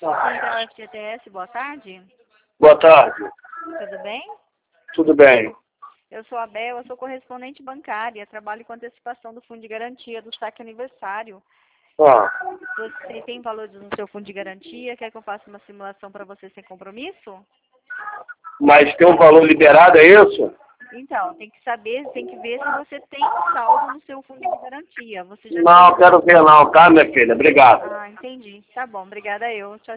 Central FGTS, boa tarde. Boa tarde. Tudo bem? Tudo bem? Eu sou a Bel, eu sou correspondente bancária, trabalho com antecipação do fundo de garantia do saque aniversário. Ah, Você tem valores no seu fundo de garantia? Quer que eu faça uma simulação para você sem compromisso? mas tem um valor liberado, é isso? Então, tem que saber, tem que ver se você tem saldo no seu fundo de garantia. Você já Não, tem? quero ver não, tá, minha filha? Obrigado. Ah, entendi. Tá bom, obrigada eu. Tchau,